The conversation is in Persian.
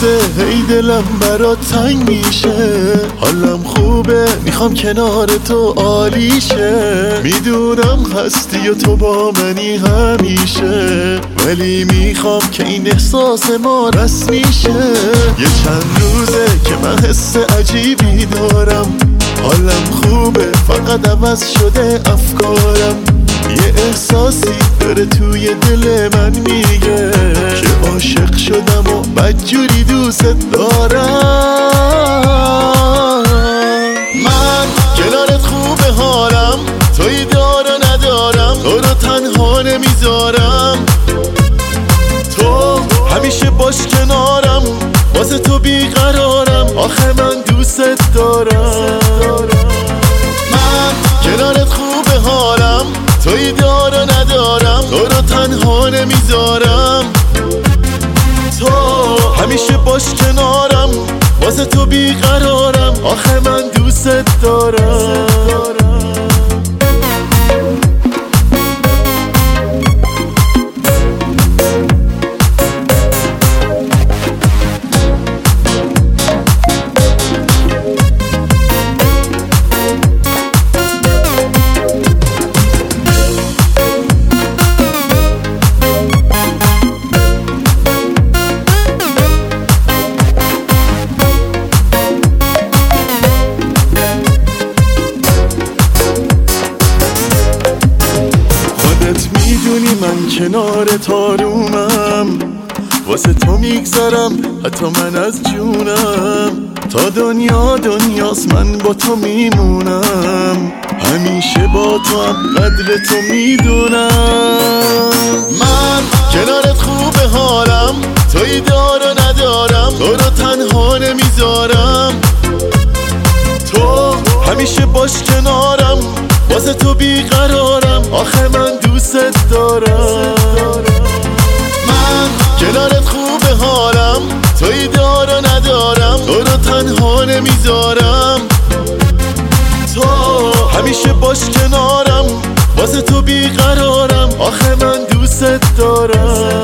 روزه هی دلم برات تنگ میشه، حالم خوبه میخوام کنار تو عالیشه. میدونم هستی و تو با منی همیشه، ولی میخوام که این احساس ما رسمی شه. یه چند روزه که من حس عجیبی دارم، حالم خوبه فقط عوض شده افکارم. یه احساسی داره توی دل من میگه که عاشق شدم و بدجوری دوست دارم. من کنارت خوبه حالم، توی دار و ندارم، تو رو تنها نمیذارم. تو همیشه باش کنارم، واسه تو بیقرارم، آخه من دوست دارم. من کنارت خوبه حالم، توی دار و ندارم، تو رو تنها نمیذارم. تو همیشه باش کنارم، واسه تو بیقرارم، آخه من دوست دارم. میدونی من کنارت آرومم، واسه تو میگذرم حتی من از جونم. تا دنیا دنیاست من با تو میمونم، همیشه با تو هم قدر تو میدونم. من کنارت خوبه حالم، توی دار و ندارم، تو رو تنها نمیذارم. تو همیشه باش کنارم، واسه تو بیقرارم، آخه من دوست دارم. من کنارت خوبه حالم، توی دار و ندارم، تو رو تنها نمیذارم. تو همیشه باش کنارم، واسه تو بیقرارم، آخه من دوست دارم.